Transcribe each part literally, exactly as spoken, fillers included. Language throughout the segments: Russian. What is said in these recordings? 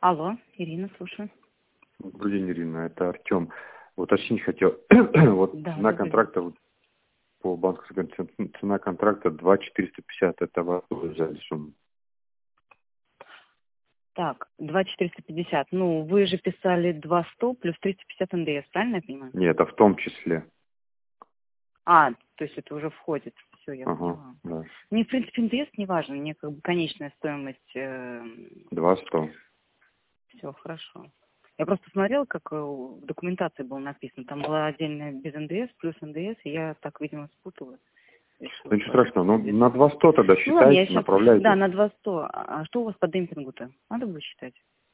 Алло, Ирина, слушаю. Добрый день, Ирина, это Артем. Уточнить хотел, вот Да, цена добрый контракта вот, по банковской цена контракта два четыреста пятьдесят, это вас взяли сумму. Так, два четыреста пятьдесят. Ну, вы же писали два сто плюс триста пятьдесят эн дэ эс, правильно я понимаю? Нет, это в том числе. А, то есть это уже входит. Все, я Ага, поняла. да. Мне, в принципе, эн дэ эс не важен. Мне как бы конечная стоимость. Э, два сто. все, хорошо. Я просто смотрела, как э, в документации было написано. Там была отдельная без эн дэ эс, плюс эн дэ эс, и я так, видимо, спутала. Решила Ну ничего сложить страшного, ну без на эн дэ эс. два сто тогда Ну ладно, я считайте, сейчас... Да, направляйте. на два сто. А что у вас по демпингу-то? Надо будет считать?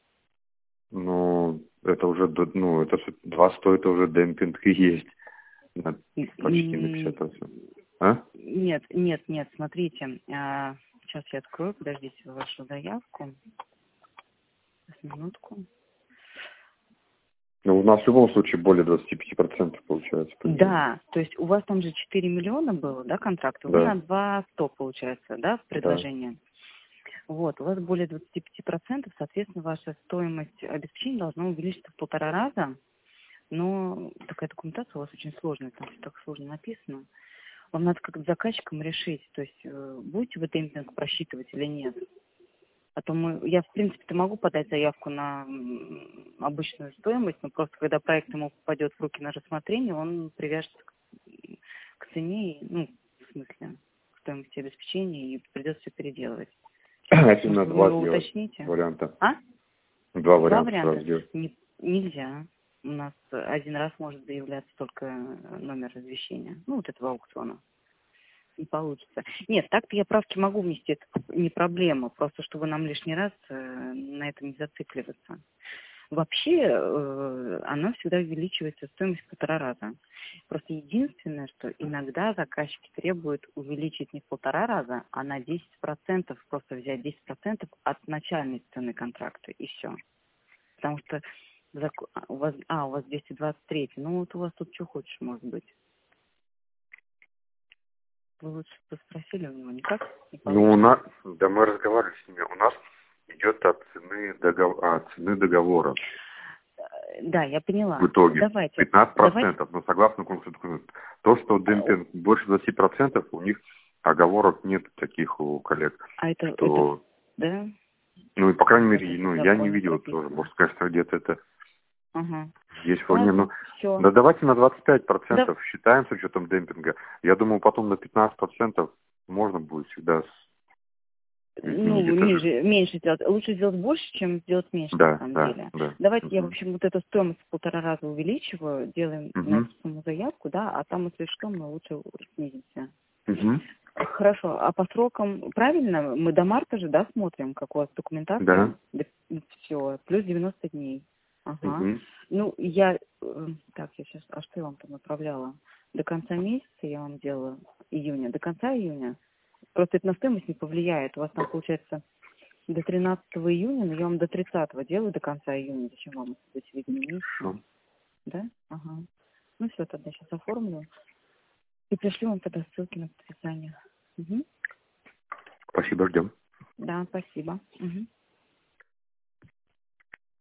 Ну, это уже, до- ну, это два сто, это уже демпинг и есть. На- почти на пятьдесят процентов. А? Нет, нет, нет, смотрите. А, сейчас я открою, подождите вашу заявку. Сейчас, минутку. Ну, у нас в любом случае более двадцати пяти процентов получается. по идее. Да, то есть у вас там же четыре миллиона было, да, контракта? Вы Да, на два сто, получается, да, в да. предложении? Вот, у вас более двадцати пяти процентов, соответственно, ваша стоимость обеспечения должна увеличиться в полтора раза. Но такая документация у вас очень сложная, там все так сложно написано. Вам надо как с заказчиком решить, то есть э, будете вы демпинг просчитывать или нет. А то мы, я, в принципе-то могу подать заявку на м, обычную стоимость, но просто когда проект ему попадет в руки на рассмотрение, он привяжется к, к цене, и, ну, в смысле, к стоимости обеспечения, и придется все переделывать. Если Может, на вы два его сделать уточните? варианта. А? Два Два варианта сразу варианта? сделать. Не, нельзя. У нас один раз может заявляться только номер извещения. Ну, вот этого аукциона. Не получится. Нет, так-то я правки могу внести, это не проблема. Просто чтобы нам лишний раз э, на этом не зацикливаться. Вообще, э, она всегда увеличивается стоимость в полтора раза. Просто единственное, что иногда заказчики требуют увеличить не в полтора раза, а на десять процентов, просто взять десять процентов от начальной цены контракта, и все. Потому что зак- а, у вас, а, у вас двести двадцать три, ну вот у вас тут что хочешь, может быть. Вы лучше бы спросили у него, никак не Ну, у получится. нас, да, мы разговаривали с ними. У нас идет от цены, догов... от цены договора Э, Да, я в поняла. итоге. Давайте, пятнадцать давайте. процентов, но согласно конкурсу документов. То, что э, демпинг больше двадцати процентов, у них оговорок нет таких у коллег. А это, это, Что, да, ну и по крайней у вас мере, это в ну я не законе видел тоже. прописано. Может, конечно, где-то это Ага. есть вполне. Ну, Ладно, все. да давайте на двадцать пять Да, процентов считаем с учетом демпинга. Я думаю, потом на пятнадцать процентов можно будет всегда изменить ну, это же. ниже, меньше сделать. Лучше сделать больше, чем сделать меньше, на Да, самом да, деле. да. Давайте я, в Угу. общем, вот эту стоимость в полтора раза увеличиваю, делаем на Угу. эту сумму заявку, да, а там, если что, мы лучше снизимся. Угу. Хорошо, а по срокам, правильно, мы до марта же, да, смотрим, как у вас Да. документация? Все, плюс девяносто дней. Ага. Угу. Ну, я, э, так, я сейчас, а что я вам там направляла? До конца месяца я вам делала, июня, до конца июня. Просто это на стоимость не повлияет. У вас там получается до тринадцатого июня, но я вам до тридцатого делаю, до конца июня. Зачем вам быть в виде месяца? Хорошо. Да? Ага. Ну все, тогда сейчас оформлю. И пришлю вам тогда ссылки на подписание. Угу. Спасибо, ждем. Да, спасибо. Угу.